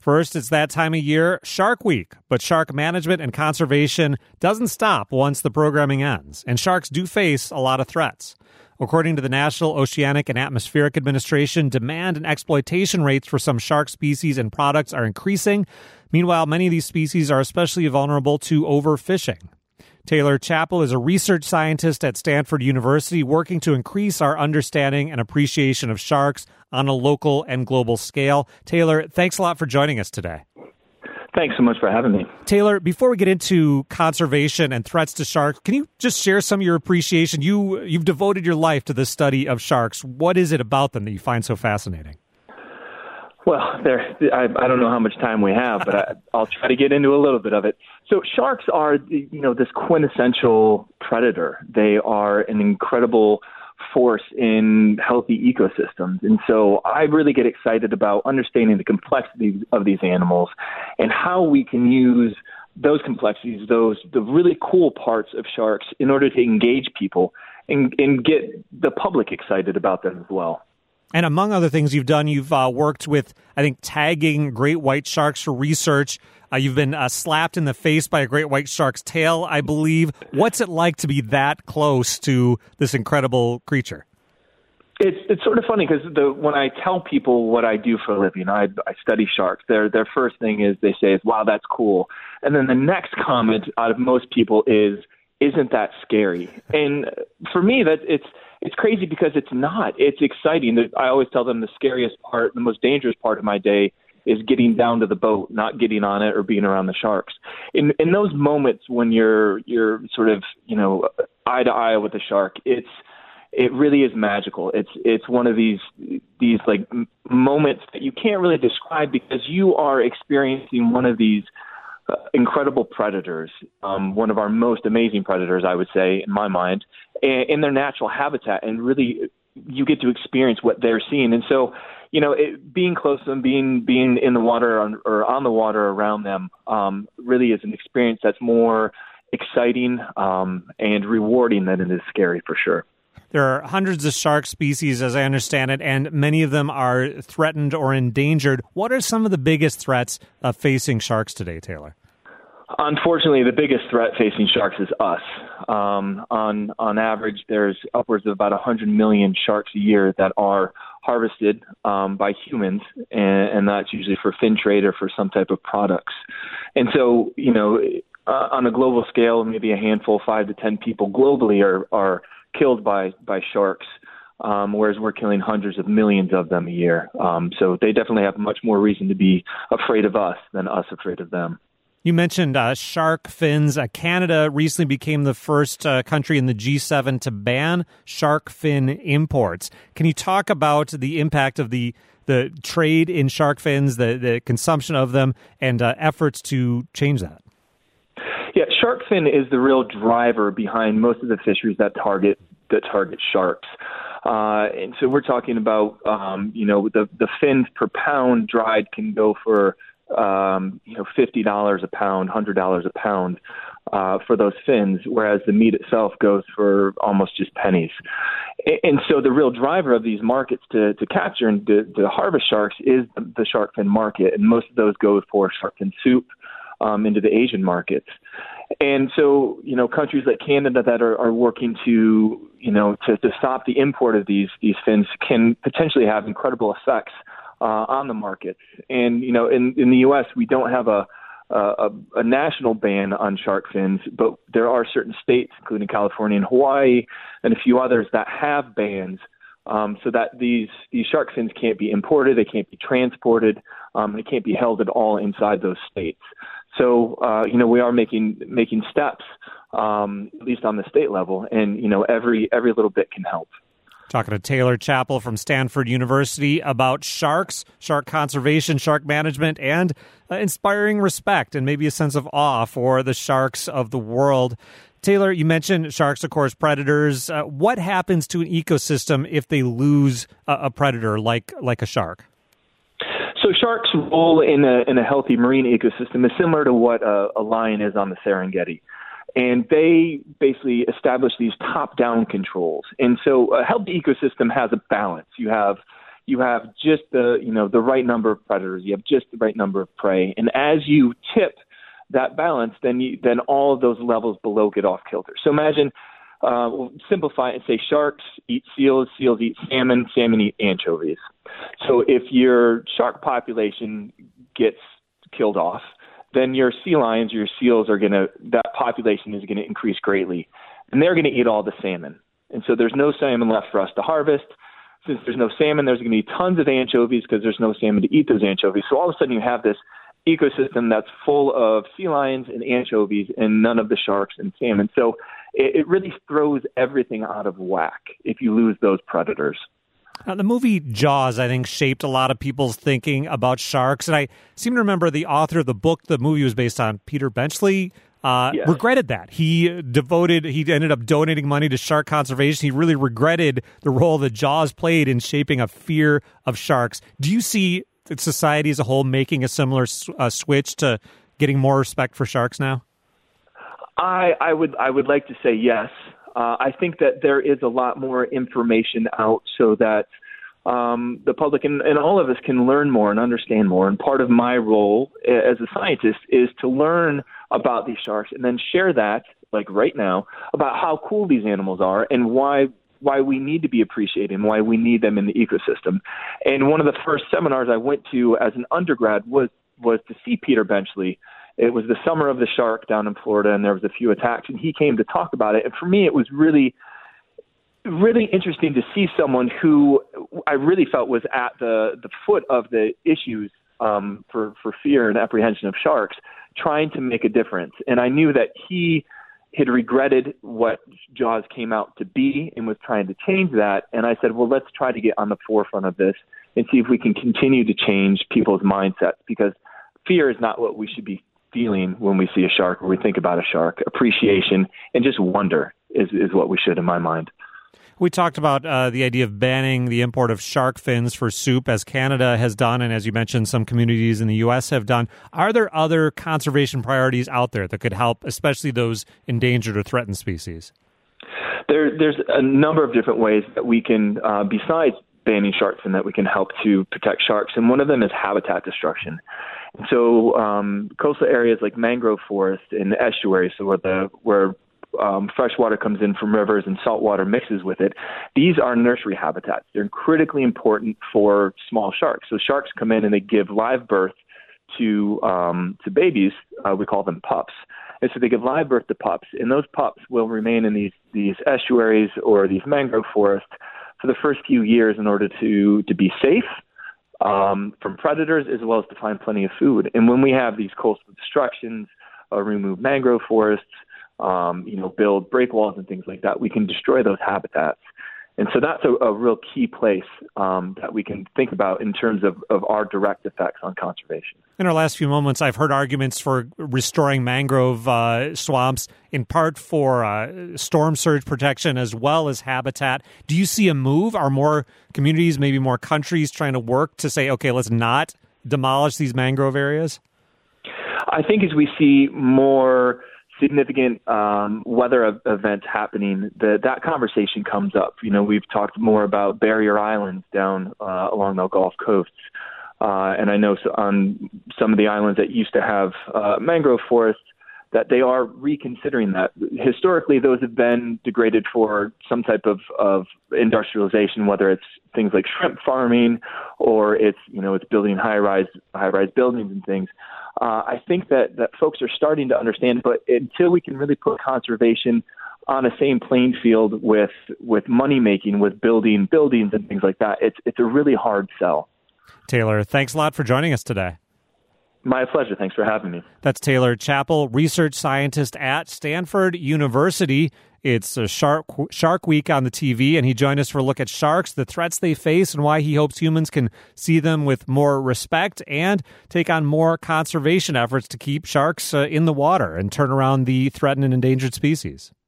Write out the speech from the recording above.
First, it's that time of year, Shark Week. But shark management and conservation doesn't stop once the programming ends, and sharks do face a lot of threats. According to the National Oceanic and Atmospheric Administration, demand and exploitation rates for some shark species and products are increasing. Meanwhile, many of these species are especially vulnerable to overfishing. Taylor Chappell is a research scientist at Stanford University working to increase our understanding and appreciation of sharks on a local and global scale. Taylor, thanks a lot for joining us today. Thanks so much for having me. Taylor, before we get into conservation and threats to sharks, can you just share some of your appreciation? You've devoted your life to the study of sharks. What is it about them that you find so fascinating? Well, I don't know how much time we have, but I'll try to get into a little bit of it. So sharks are, this quintessential predator. They are an incredible force in healthy ecosystems. And so I really get excited about understanding the complexity of these animals and how we can use those complexities, the really cool parts of sharks in order to engage people and get the public excited about them as well. And among other things you've done, you've worked with, I think, tagging great white sharks for research. You've been slapped in the face by a great white shark's tail, I believe. What's it like to be that close to this incredible creature? It's sort of funny because when I tell people what I do for a living, I study sharks. Their first thing is they say, "Wow, that's cool," and then the next comment out of most people is, "Isn't that scary?" And for me, it's crazy because it's not. It's exciting. I always tell them the scariest part, the most dangerous part of my day is getting down to the boat, not getting on it or being around the sharks. In those moments when you're sort of, eye to eye with the shark, it really is magical. It's one of these like moments that you can't really describe because you are experiencing one of these incredible predators, one of our most amazing predators, I would say, in my mind, in their natural habitat. And really, you get to experience what they're seeing. And so, being close to them, being in the water or on the water around them, really is an experience that's more exciting and rewarding than it is scary, for sure. There are hundreds of shark species, as I understand it, and many of them are threatened or endangered. What are some of the biggest threats facing sharks today, Taylor? Unfortunately, the biggest threat facing sharks is us. On average, there's upwards of about 100 million sharks a year that are harvested by humans, and that's usually for fin trade or for some type of products. And so, on a global scale, maybe a handful, 5 to 10 people globally are killed by sharks, whereas we're killing hundreds of millions of them a year. So they definitely have much more reason to be afraid of us than us afraid of them. You mentioned shark fins. Canada recently became the first country in the G7 to ban shark fin imports. Can you talk about the impact of the trade in shark fins, the consumption of them, and efforts to change that? Yeah, shark fin is the real driver behind most of the fisheries that target sharks. And so we're talking about, the fins per pound dried can go for, $50 a pound, $100 a pound for those fins, whereas the meat itself goes for almost just pennies. And so the real driver of these markets to capture and to harvest sharks is the shark fin market, and most of those go for shark fin soup into the Asian markets. And so, countries like Canada that are working to stop the import of these fins can potentially have incredible effects on the markets. And, in the U.S., we don't have a national ban on shark fins, but there are certain states, including California and Hawaii and a few others, that have bans so that these shark fins can't be imported, they can't be transported, they can't be held at all inside those states. So, we are making steps, at least on the state level, and, every little bit can help. Talking to Taylor Chappell from Stanford University about sharks, shark conservation, shark management, and inspiring respect and maybe a sense of awe for the sharks of the world. Taylor, you mentioned sharks, of course, predators. What happens to an ecosystem if they lose a predator like a shark? So sharks' role in a healthy marine ecosystem is similar to what a lion is on the Serengeti. And they basically establish these top-down controls. And so a healthy ecosystem has a balance. You have you have just the right number of predators, you have just the right number of prey, and as you tip that balance, then all of those levels below get off kilter. So imagine, we'll simplify it and say sharks eat seals, seals eat salmon, salmon eat anchovies. So if your shark population gets killed off, then your sea lions, your seals that population is gonna increase greatly, and they're gonna eat all the salmon. And so there's no salmon left for us to harvest. Since there's no salmon, there's going to be tons of anchovies because there's no salmon to eat those anchovies. So all of a sudden you have this ecosystem that's full of sea lions and anchovies and none of the sharks and salmon. So it really throws everything out of whack if you lose those predators. Now, the movie Jaws, I think, shaped a lot of people's thinking about sharks. And I seem to remember the author of the book the movie was based on, Peter Benchley, regretted that. He ended up donating money to shark conservation. He really regretted the role that Jaws played in shaping a fear of sharks. Do you see society as a whole making a similar switch to getting more respect for sharks now? I would like to say yes. I think that there is a lot more information out so that the public and all of us can learn more and understand more. And part of my role as a scientist is to learn about these sharks and then share that, like right now, about how cool these animals are and why we need to be appreciated and why we need them in the ecosystem. And one of the first seminars I went to as an undergrad was to see Peter Benchley. It was the summer of the shark down in Florida, and there was a few attacks, and he came to talk about it. And for me, it was really, really interesting to see someone who I really felt was at the foot of the issues for fear and apprehension of sharks, trying to make a difference. And I knew that he had regretted what Jaws came out to be and was trying to change that. And I said, well, let's try to get on the forefront of this and see if we can continue to change people's mindsets, because fear is not what we should be feeling when we see a shark or we think about a shark. Appreciation and just wonder is what we should, in my mind. We talked about the idea of banning the import of shark fins for soup, as Canada has done, and as you mentioned, some communities in the U.S. have done. Are there other conservation priorities out there that could help, especially those endangered or threatened species? There's a number of different ways that we can, besides banning shark fin, that we can help to protect sharks, and one of them is habitat destruction. So coastal areas like mangrove forests and estuaries, so where fresh water comes in from rivers and salt water mixes with it, these are nursery habitats. They're critically important for small sharks. So sharks come in and they give live birth to babies. We call them pups. And so they give live birth to pups, and those pups will remain in these estuaries or these mangrove forests for the first few years in order to be safe from predators, as well as to find plenty of food. And when we have these coastal destructions, remove mangrove forests, build breakwalls and things like that, we can destroy those habitats. And so that's a real key place that we can think about in terms of our direct effects on conservation. In our last few moments, I've heard arguments for restoring mangrove swamps, in part for storm surge protection as well as habitat. Do you see a move? Are more communities, maybe more countries, trying to work to say, okay, let's not demolish these mangrove areas? I think as we see more significant weather events happening, that conversation comes up. We've talked more about barrier islands down along the Gulf coasts. And I know on some of the islands that used to have mangrove forests, that they are reconsidering that. Historically, those have been degraded for some type of industrialization, whether it's things like shrimp farming or it's building high-rise buildings and things. I think that folks are starting to understand, but until we can really put conservation on the same playing field with money making, with building buildings and things like that, it's a really hard sell. Taylor, thanks a lot for joining us today. My pleasure. Thanks for having me. That's Taylor Chappell, research scientist at Stanford University. It's a Shark Week on the TV, and he joined us for a look at sharks, the threats they face, and why he hopes humans can see them with more respect and take on more conservation efforts to keep sharks in the water and turn around the threatened and endangered species.